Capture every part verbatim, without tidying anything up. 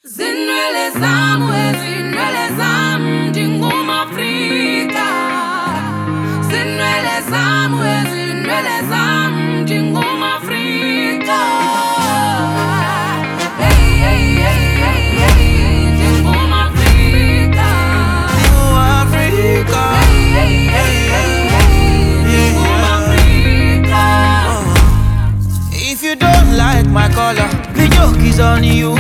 Zinwele zam, we zinwele zam, dinguma Afrika. Zinwele zam, we zinwele zam, dinguma Afrika. Hey, hey, hey, hey, hey, dinguma Afrika. Dinguma Afrika. Hey, hey, hey, hey, hey, dinguma Afrika. If you don't like my color, the joke is on you.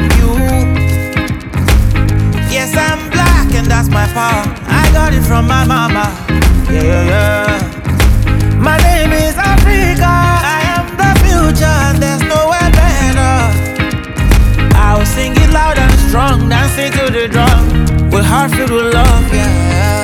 Yes, I'm black and that's my power. I got it from my mama. Yeah, yeah, yeah. My name is Africa. I am the future and there's nowhere better. I will sing it loud and strong, dancing to the drum, with heart filled with love, yeah.